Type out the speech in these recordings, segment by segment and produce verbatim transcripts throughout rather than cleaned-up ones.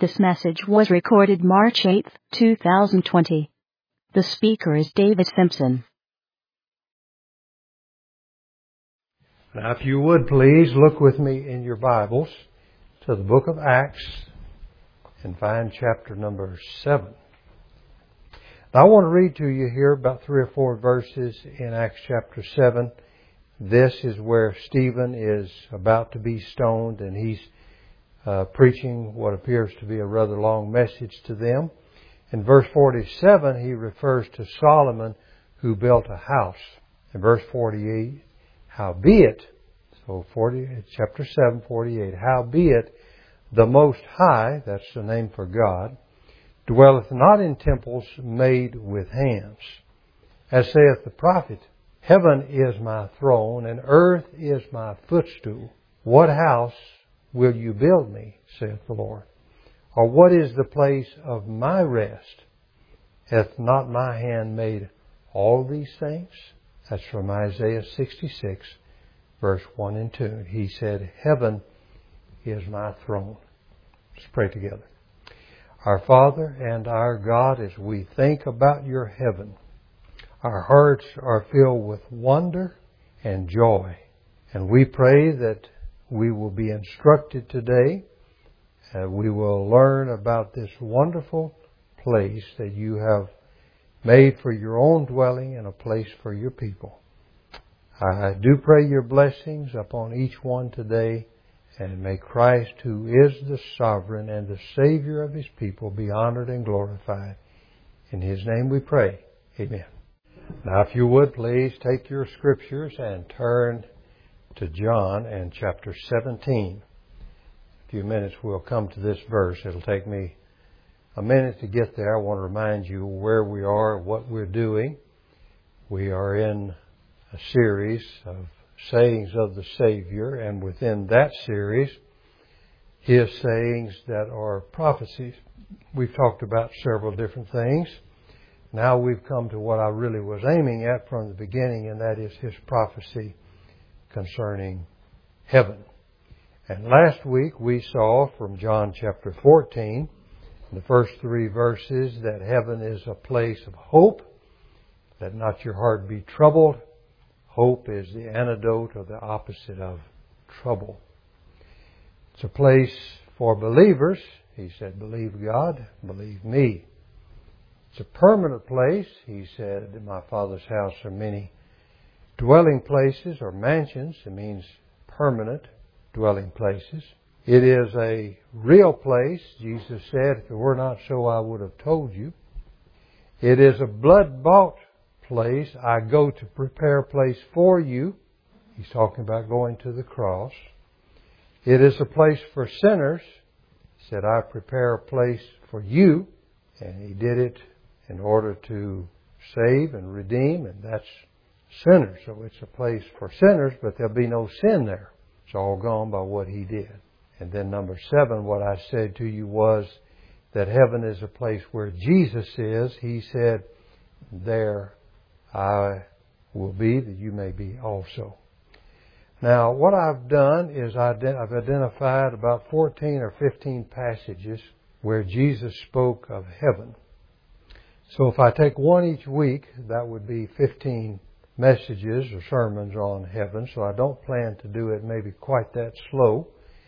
This message was recorded March eighth, two thousand twenty. The speaker is David Simpson. Now, if you would please look with me in your Bibles to the book of Acts and find chapter number seven. Now, I want to read to you here about three or four verses in Acts chapter seven. This is where Stephen is about to be stoned, and he's uh, preaching what appears to be a rather long message to them. In verse forty-seven, he refers to Solomon who built a house. In verse forty-eight, howbeit, so forty, chapter seven, forty-eight, howbeit the Most High, that's the name for God, dwelleth not in temples made with hands. As saith the prophet, heaven is my throne, and earth is my footstool. What house will you build me, saith the Lord? Or what is the place of my rest? Hath not my hand made all these things? That's from Isaiah sixty-six, verse one and two. He said, heaven is my throne. Let's pray together. Our Father and our God, as we think about your heaven, our hearts are filled with wonder and joy. And we pray that we will be instructed today. Uh, we will learn about this wonderful place that you have made for your own dwelling and a place for your people. I do pray your blessings upon each one today, and may Christ, who is the sovereign and the Savior of His people, be honored and glorified. In His name we pray. Amen. Now, if you would, please take your scriptures and turn to John and chapter seventeen. In a few minutes we'll come to this verse. It'll take me a minute to get there. I want to remind you where we are, what we're doing. We are in a series of sayings of the Savior, and within that series, His sayings that are prophecies. We've talked about several different things. Now we've come to what I really was aiming at from the beginning, and that is His prophecy concerning heaven. And last week we saw from John chapter fourteen, in the first three verses, that heaven is a place of hope, that not your heart be troubled. Hope is the antidote or the opposite of trouble. It's a place for believers. He said, believe God, believe me. It's a permanent place. He said, in my Father's house are many dwelling places or mansions. It means permanent dwelling places. It is a real place. Jesus said, if it were not so, I would have told you. It is a blood-bought place. I go to prepare a place for you. He's talking about going to the cross. It is a place for sinners. He said, I prepare a place for you. And He did it in order to save and redeem, and that's sinners. So it's a place for sinners, but there'll be no sin there. It's all gone by what He did. And then number seven, what I said to you was that heaven is a place where Jesus is. He said, there I will be, that you may be also. Now, what I've done is I've identified about fourteen or fifteen passages where Jesus spoke of heaven. So if I take one each week, that would be fifteen messages or sermons on heaven. So I don't plan to do it maybe quite that slow.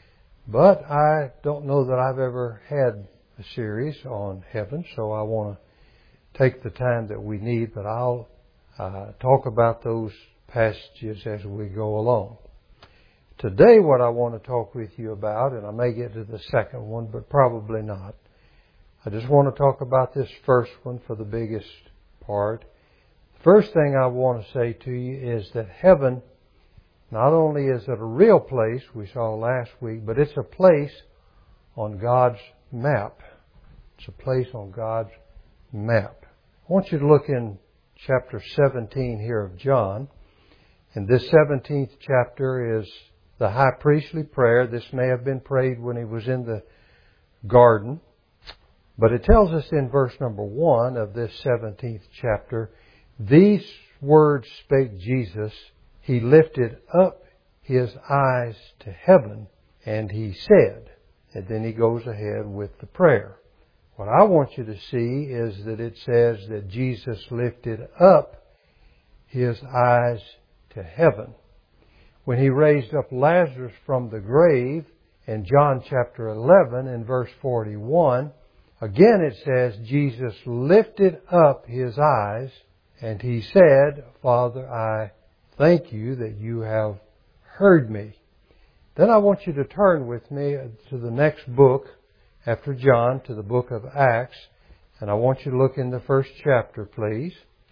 But I don't know that I've ever had a series on heaven, so I want to take the time that we need, but I'll uh, talk about those passages as we go along. Today what I want to talk with you about, and I may get to the second one, but probably not. I just want to talk about this first one for the biggest part. First thing I want to say to you is that heaven, not only is it a real place we saw last week, but it's a place on God's map. It's a place on God's map. I want you to look in chapter seventeen here of John. And this seventeenth chapter is the high priestly prayer. This may have been prayed when He was in the garden. But it tells us in verse number one of this seventeenth chapter, these words spake Jesus. He lifted up His eyes to heaven, and He said, and then he goes ahead with the prayer. What I want you to see is that it says that Jesus lifted up His eyes to heaven. When He raised up Lazarus from the grave in John chapter eleven and verse forty-one, again it says Jesus lifted up His eyes and He said, Father, I thank You that You have heard me. Then I want you to turn with me to the next book after John, to the book of Acts. And I want you to look in the first chapter, please.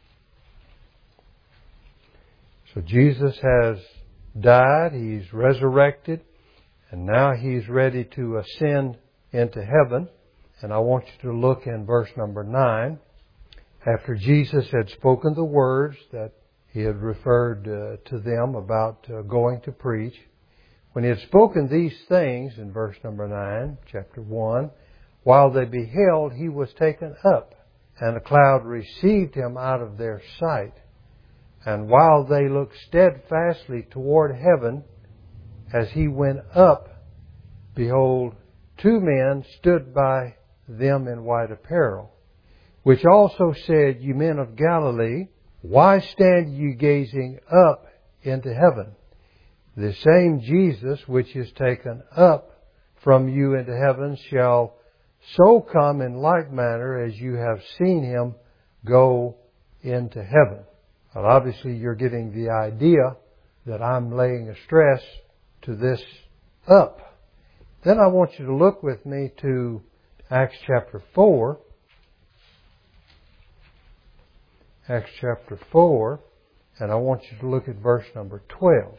So Jesus has died, He's resurrected, and now He's ready to ascend into heaven. And I want you to look in verse number nine. After Jesus had spoken the words that He had referred uh, to them about uh, going to preach, when He had spoken these things, in verse number nine, chapter one, while they beheld, He was taken up, and a cloud received Him out of their sight. And while they looked steadfastly toward heaven, as He went up, behold, two men stood by them in white apparel, which also said, Ye men of Galilee, why stand ye gazing up into heaven? The same Jesus which is taken up from you into heaven shall so come in like manner as you have seen Him go into heaven. Well, obviously you're getting the idea that I'm laying a stress to this up. Then I want you to look with me to Acts chapter four. Acts chapter four, and I want you to look at verse number twelve.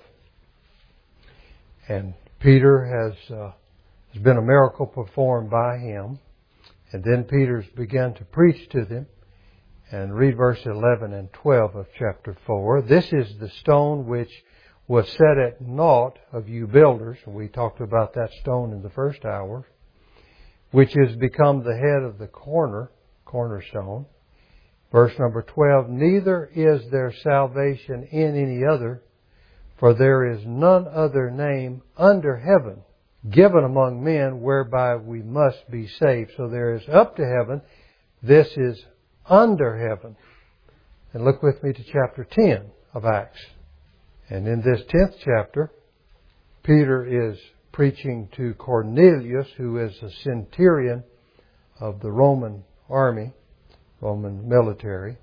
And Peter has, uh, has been a miracle performed by him. And then Peter's begun to preach to them. And read verse eleven and twelve of chapter four. This is the stone which was set at naught of you builders. And we talked about that stone in the first hour. Which has become the head of the corner, cornerstone. Verse number twelve. Neither is there salvation in any other, for there is none other name under heaven given among men whereby we must be saved. So there is up to heaven. This is under heaven. And look with me to chapter ten of Acts. And in this tenth chapter, Peter is preaching to Cornelius, who is a centurion of the Roman army, Roman military.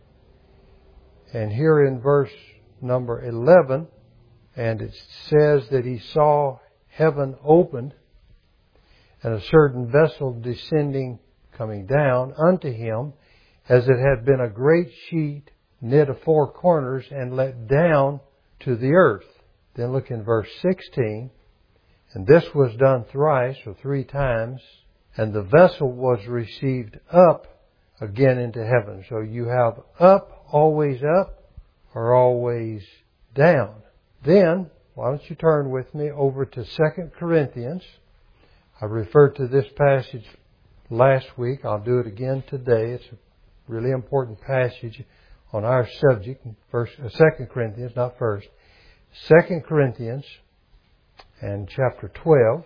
And here in verse number eleven, and it says that he saw heaven opened, and a certain vessel descending, coming down unto him, as it had been a great sheet knit of four corners and let down to the earth. Then look in verse sixteen. And this was done thrice, or three times, and the vessel was received up again into heaven. So you have up, always up, or always down. Then, why don't you turn with me over to Second Corinthians. I referred to this passage last week. I'll do it again today. It's a really important passage on our subject. First, uh, Second Corinthians, not first. Second Corinthians and chapter twelve.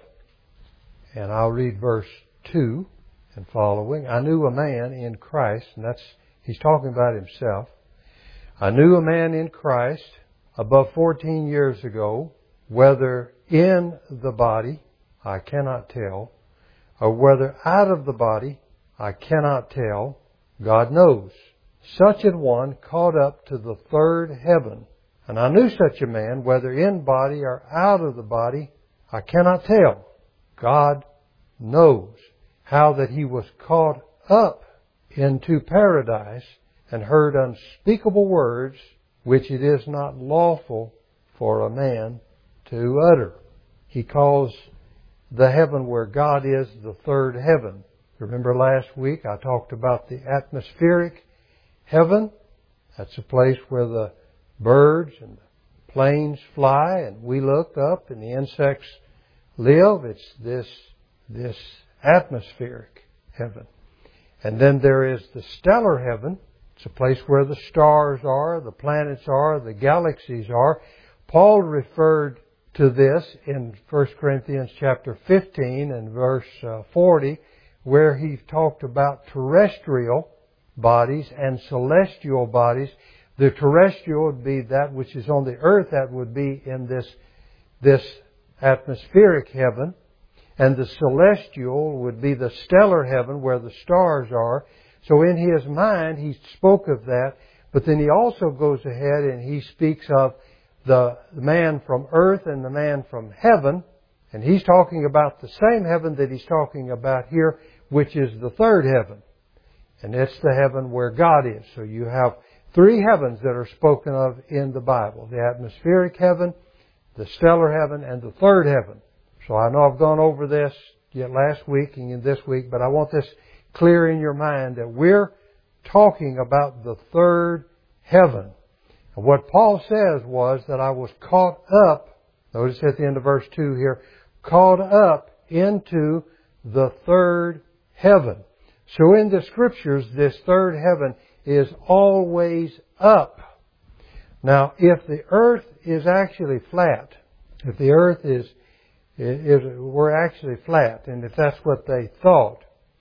And I'll read verse two and following. I knew a man in Christ, and that's, he's talking about himself. I knew a man in Christ above fourteen years ago, whether in the body, I cannot tell, or whether out of the body, I cannot tell, God knows. Such an one caught up to the third heaven. And I knew such a man, whether in body or out of the body, I cannot tell. God knows how that he was caught up into paradise and heard unspeakable words which it is not lawful for a man to utter. He calls the heaven where God is the third heaven. Remember last week I talked about the atmospheric heaven. That's a place where the birds and the planes fly and we look up and the insects live. It's this, this atmospheric heaven. And then there is the stellar heaven. It's a place where the stars are, the planets are, the galaxies are. Paul referred to this in First Corinthians chapter fifteen and verse uh, forty, where he talked about terrestrial bodies and celestial bodies. The terrestrial would be that which is on the earth, that would be in this, this atmospheric heaven. And the celestial would be the stellar heaven where the stars are. So in his mind, he spoke of that. But then he also goes ahead and he speaks of the man from earth and the man from heaven. And he's talking about the same heaven that he's talking about here, which is the third heaven. And it's the heaven where God is. So you have three heavens that are spoken of in the Bible. The atmospheric heaven, the stellar heaven, and the third heaven. So I know I've gone over this yet last week and this week, but I want this clear in your mind that we're talking about the third heaven. And what Paul says was that I was caught up, notice at the end of verse two here, caught up into the third heaven. So in the Scriptures, this third heaven is always up. Now, if the earth is actually flat, if the earth is If we're actually flat, and if that's what they thought,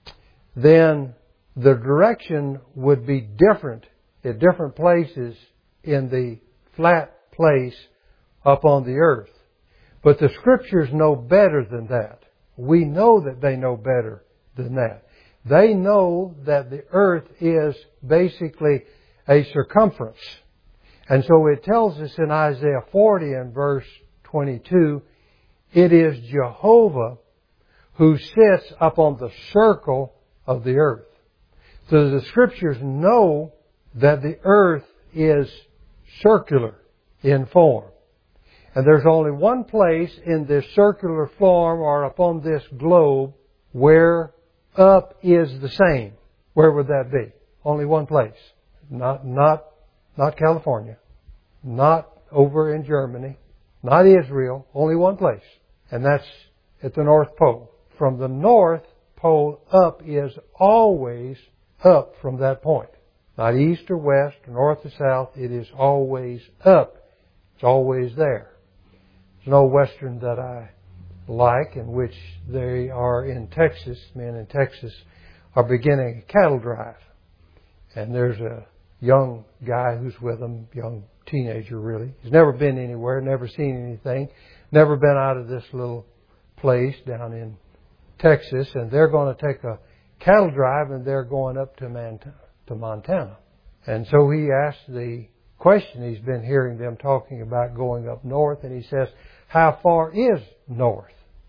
then the direction would be different at different places in the flat place up on the earth. But the Scriptures know better than that. We know that they know better than that. They know that the earth is basically a circumference. And so it tells us in Isaiah forty and verse twenty-two, it is Jehovah who sits upon the circle of the earth. So the Scriptures know that the earth is circular in form. And there's only one place in this circular form or upon this globe where up is the same. Where would that be? Only one place. Not, not, not California. Not over in Germany. Not Israel. Only one place. And that's at the North Pole. From the North Pole up is always up from that point. Not east or west or north or south. It is always up. It's always there. There's an old Western that I like in which they are in Texas. Men in Texas are beginning a cattle drive. And there's a young guy who's with them, young teenager really. He's never been anywhere, never seen anything. Never been out of this little place down in Texas, and they're going to take a cattle drive, and they're going up to Montana. And so he asked the question, he's been hearing them talking about going up north, and he says, how far is north?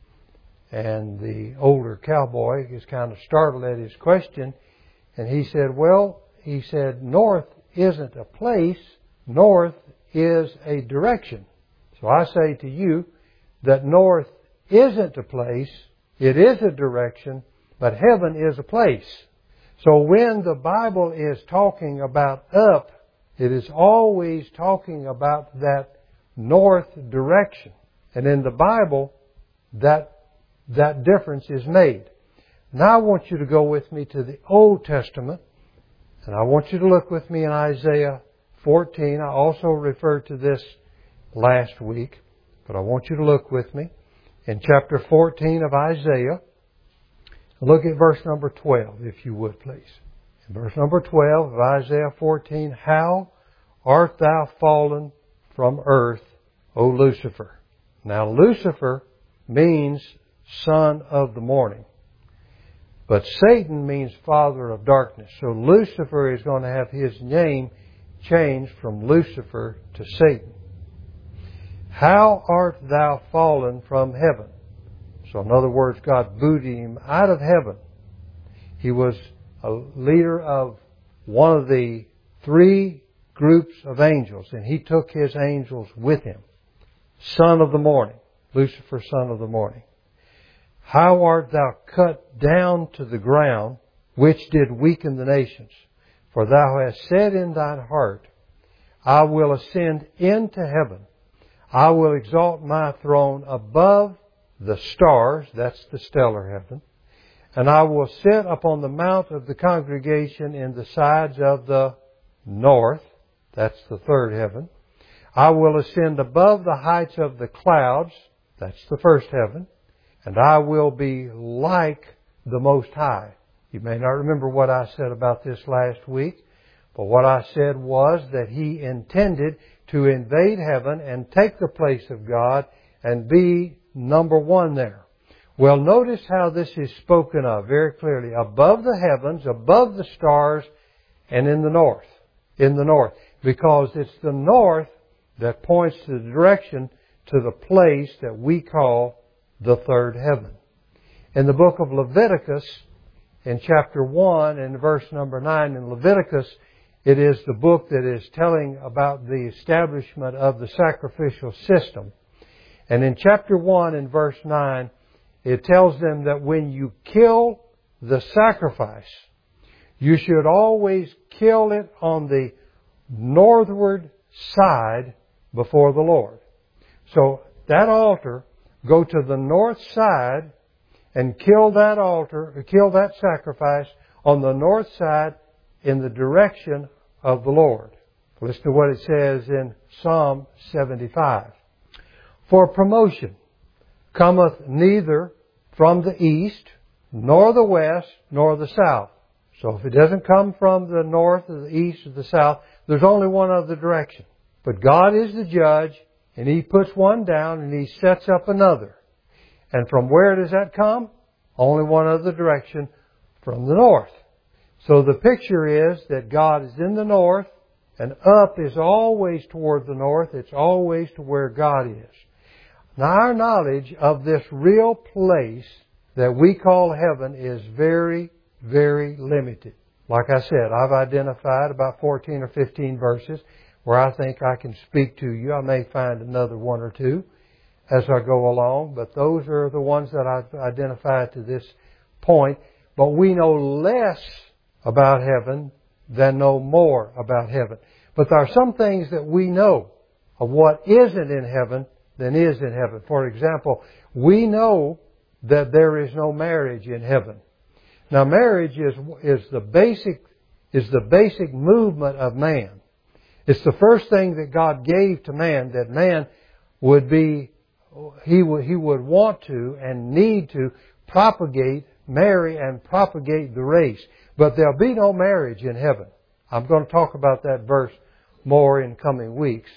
And the older cowboy is kind of startled at his question, and he said, well, he said, north isn't a place, north is a direction. So I say to you that north isn't a place, it is a direction, but heaven is a place. So when the Bible is talking about up, it is always talking about that north direction. And in the Bible, that, that difference is made. Now I want you to go with me to the Old Testament, and I want you to look with me in Isaiah fourteen. I also referred to this last week. But I want you to look with me in chapter fourteen of Isaiah. Look at verse number twelve, if you would, please. In verse number twelve of Isaiah fourteen, how art thou fallen from earth, O Lucifer? Now, Lucifer means son of the morning. But Satan means father of darkness. So Lucifer is going to have his name changed from Lucifer to Satan. How art thou fallen from heaven? So in other words, God booted him out of heaven. He was a leader of one of the three groups of angels, and he took his angels with him. Son of the morning. Lucifer, son of the morning. How art thou cut down to the ground, which did weaken the nations? For thou hast said in thine heart, I will ascend into heaven. I will exalt my throne above the stars, that's the stellar heaven, and I will sit upon the mount of the congregation in the sides of the north, that's the third heaven. I will ascend above the heights of the clouds. That's the first heaven. And I will be like the Most High. You may not remember what I said about this last week, but what I said was that He intended to invade heaven and take the place of God and be number one there. Well, notice how this is spoken of very clearly. Above the heavens, above the stars, and in the north. In the north. Because it's the north that points to the direction to the place that we call the third heaven. In the book of Leviticus, in chapter one and verse number nine in Leviticus, it is the book that is telling about the establishment of the sacrificial system. And in chapter one and verse nine, it tells them that when you kill the sacrifice, you should always kill it on the northward side before the Lord. So that altar, go to the north side and kill that altar, kill that sacrifice on the north side in the direction of the Lord. Listen to what it says in Psalm seventy-five. For promotion cometh neither from the east, nor the west, nor the south. So if it doesn't come from the north or the east or the south, there's only one other direction. But God is the judge, and He puts one down and He sets up another. And from where does that come? Only one other direction, from the north. So the picture is that God is in the north, and up is always toward the north. It's always to where God is. Now our knowledge of this real place that we call heaven is very, very limited. Like I said, I've identified about fourteen or fifteen verses where I think I can speak to you. I may find another one or two as I go along, but those are the ones that I've identified to this point. But we know less about heaven than know more about heaven. But there are some things that we know of what isn't in heaven than is in heaven. For example, we know that there is no marriage in heaven. Now, marriage is is the basic is the basic movement of man. It's the first thing that God gave to man, that man would be he would he would want to and need to propagate, marry, and propagate the race. But there'll be no marriage in heaven. I'm going to talk about that verse more in coming weeks.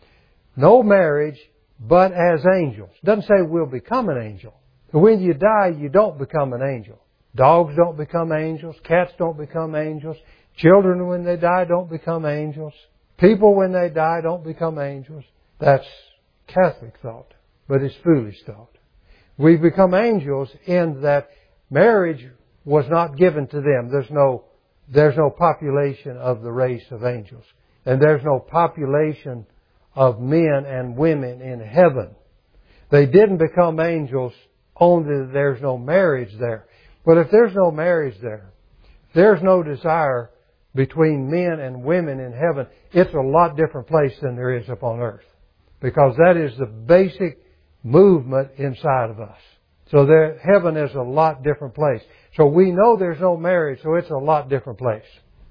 No marriage, but as angels. It doesn't say we'll become an angel. When you die, you don't become an angel. Dogs don't become angels. Cats don't become angels. Children, when they die, don't become angels. People, when they die, don't become angels. That's Catholic thought, but it's foolish thought. We become angels in that marriage was not given to them. There's no, there's no population of the race of angels. And there's no population of men and women in heaven. They didn't become angels, only that there's no marriage there. But if there's no marriage there, there's no desire between men and women in heaven, it's a lot different place than there is upon earth. Because that is the basic movement inside of us. So there, heaven is a lot different place. So we know there's no marriage, so it's a lot different place.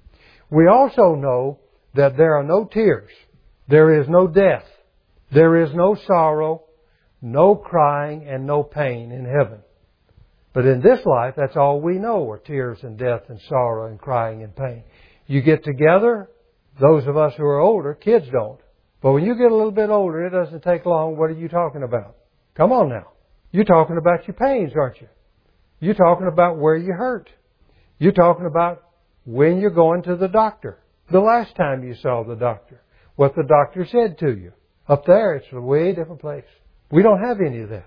We also know that there are no tears. There is no death. There is no sorrow, no crying, and no pain in heaven. But in this life, that's all we know are tears and death and sorrow and crying and pain. You get together, those of us who are older, kids don't. But when you get a little bit older, it doesn't take long. What are you talking about? Come on now. You're talking about your pains, aren't you? You're talking about where you hurt. You're talking about when you're going to the doctor. The last time you saw the doctor. What the doctor said to you. Up there, it's a way different place. We don't have any of that.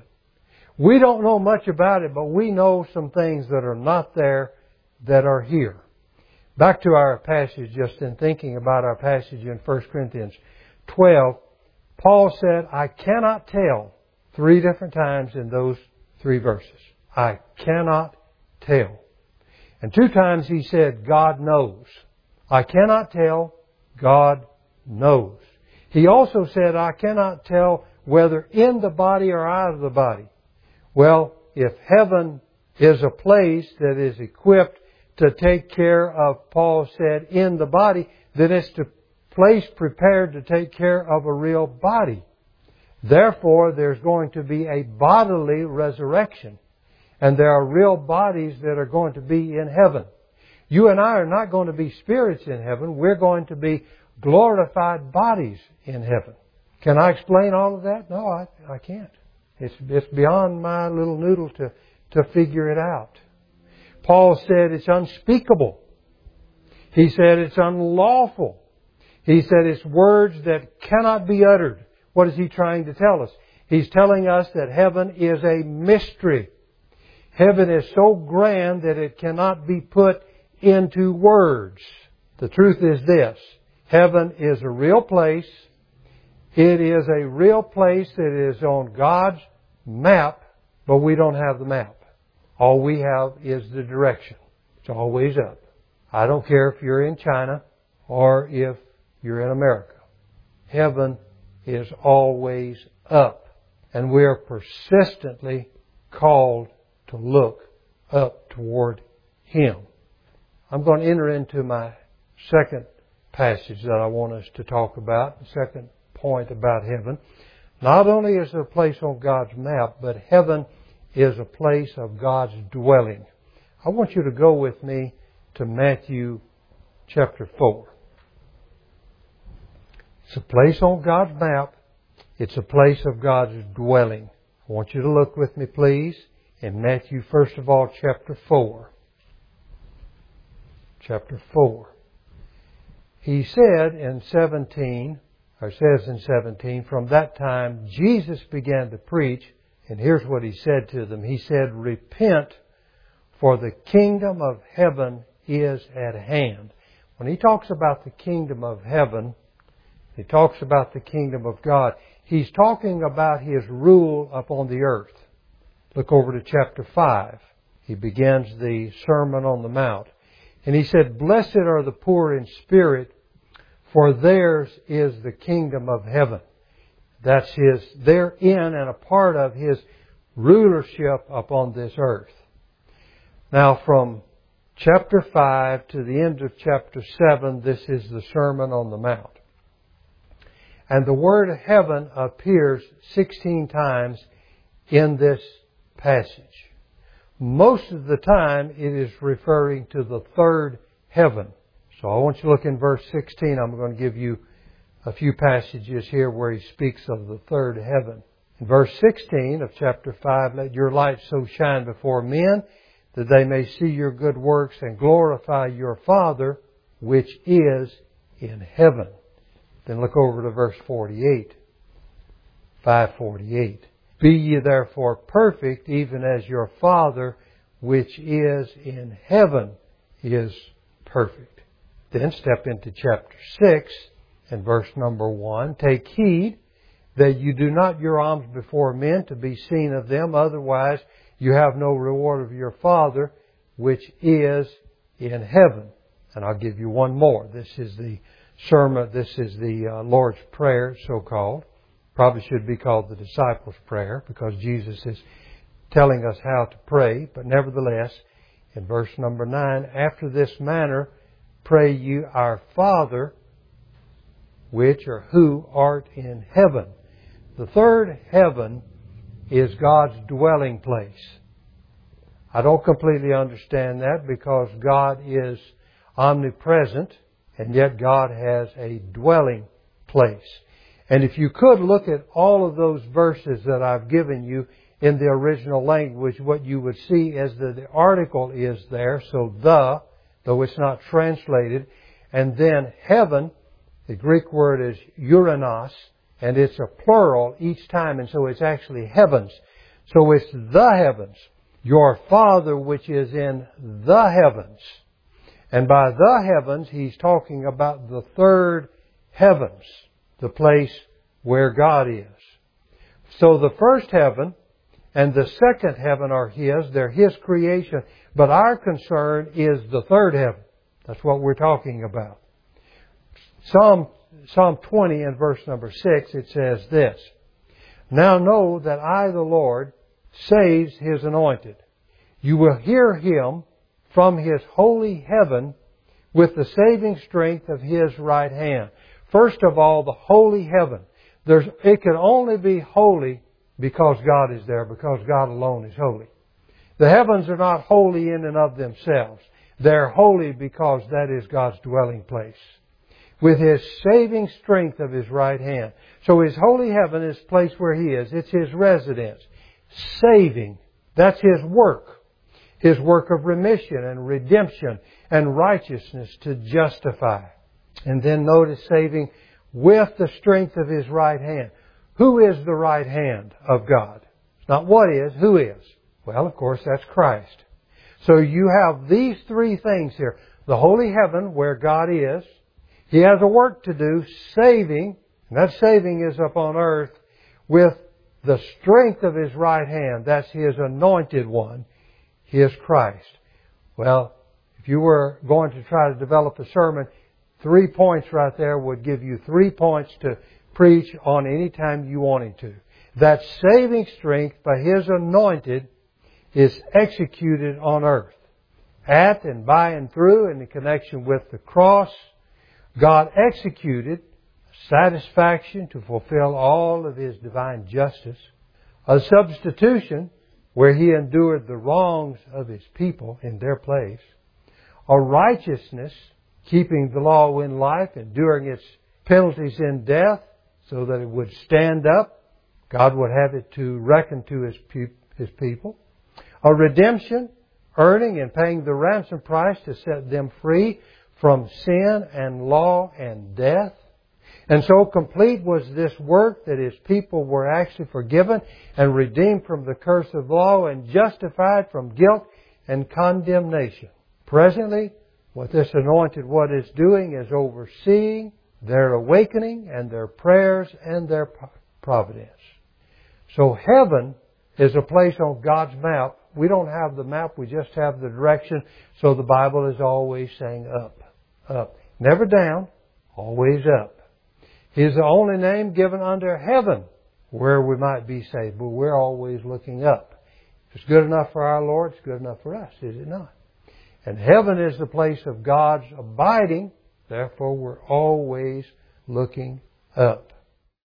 We don't know much about it, but we know some things that are not there that are here. Back to our passage, just in thinking about our passage in First Corinthians twelve, Paul said, I cannot tell, three different times in those three verses. I cannot tell. And two times he said, God knows. I cannot tell, God knows. He also said, I cannot tell whether in the body or out of the body. Well, if heaven is a place that is equipped to take care of, Paul said, in the body, then it's to place prepared to take care of a real body. Therefore, there's going to be a bodily resurrection. And there are real bodies that are going to be in heaven. You and I are not going to be spirits in heaven. We're going to be glorified bodies in heaven. Can I explain all of that? No, I, I can't. It's, it's beyond my little noodle to, to figure it out. Paul said it's unspeakable. He said it's unlawful. He said it's words that cannot be uttered. What is he trying to tell us? He's telling us that heaven is a mystery. Heaven is so grand that it cannot be put into words. The truth is this. Heaven is a real place. It is a real place that is on God's map, but we don't have the map. All we have is the direction. It's always up. I don't care if you're in China or if you're in America. Heaven is always up. And we are persistently called to look up toward Him. I'm going to enter into my second passage that I want us to talk about, the second point about heaven. Not only is it a place on God's map, but heaven is a place of God's dwelling. I want you to go with me to Matthew chapter four. It's a place on God's map. It's a place of God's dwelling. I want you to look with me, please, in Matthew, first of all, chapter four. Chapter four. He said in seventeen, or says in seventeen, from that time Jesus began to preach, and here's what He said to them. He said, repent, for the kingdom of heaven is at hand. When He talks about the kingdom of heaven, He talks about the kingdom of God. He's talking about His rule upon the earth. Look over to chapter five. He begins the Sermon on the Mount. And He said, blessed are the poor in spirit, for theirs is the kingdom of heaven. That's His, they're in and a part of His rulership upon this earth. Now from chapter five to the end of chapter seven, this is the Sermon on the Mount. And the word heaven appears sixteen times in this passage. Most of the time it is referring to the third heaven. So I want you to look in verse sixteen. I'm going to give you a few passages here where He speaks of the third heaven. In verse sixteen of chapter five, let your light so shine before men that they may see your good works and glorify your Father which is in heaven. Then look over to verse forty-eight. five forty-eight. Be ye therefore perfect, even as your Father which is in heaven is perfect. Then step into chapter six and verse number one. Take heed that you do not your alms before men to be seen of them, otherwise you have no reward of your Father which is in heaven. And I'll give you one more. This is the sermon, this is the uh, Lord's Prayer, so-called. Probably should be called the Disciples' Prayer, because Jesus is telling us how to pray. But nevertheless, in verse number nine, after this manner, pray you, our Father, which or who art in heaven. The third heaven is God's dwelling place. I don't completely understand that, because God is omnipresent, and yet God has a dwelling place. And if you could look at all of those verses that I've given you in the original language, what you would see is that the article is there, so the, though it's not translated, and then heaven, the Greek word is uranos, and it's a plural each time, and so it's actually heavens. So it's the heavens, your Father which is in the heavens. And by the heavens, He's talking about the third heavens, the place where God is. So the first heaven and the second heaven are His. They're His creation. But our concern is the third heaven. That's what we're talking about. Psalm, Psalm twenty and verse number six, it says this. Now know that I, the Lord, saves His anointed. You will hear Him from His holy heaven with the saving strength of His right hand. first of all, the holy heaven. There's, it can only be holy because God is there, because God alone is holy. The heavens are not holy in and of themselves. They're holy because that is God's dwelling place, with His saving strength of His right hand. So His holy heaven is the place where He is. It's His residence. Saving. That's His work. His work of remission and redemption and righteousness to justify. And then notice saving with the strength of His right hand. Who is the right hand of God? It's not what is, who is. Well, of course, that's Christ. So you have these three things here. The holy heaven where God is. He has a work to do, saving, and that saving is upon earth, with the strength of His right hand. That's His anointed one. He is Christ. Well, if you were going to try to develop a sermon, three points right there would give you three points to preach on any time you wanted to. That saving strength by His anointed is executed on earth. At and by and through, in the connection with the cross, God executed satisfaction to fulfill all of His divine justice, a substitution where He endured the wrongs of His people in their place, a righteousness keeping the law in life, enduring its penalties in death so that it would stand up. God would have it to reckon to His, pe- His people. A redemption, earning and paying the ransom price to set them free from sin and law and death. And so complete was this work that His people were actually forgiven and redeemed from the curse of law and justified from guilt and condemnation. Presently, what this anointed one is doing is overseeing their awakening and their prayers and their providence. So heaven is a place on God's map. We don't have the map, we just have the direction. So the Bible is always saying up, up. Never down, always up. He is the only name given under heaven where we might be saved, but we're always looking up. If it's good enough for our Lord, it's good enough for us, is it not? And heaven is the place of God's abiding, therefore we're always looking up.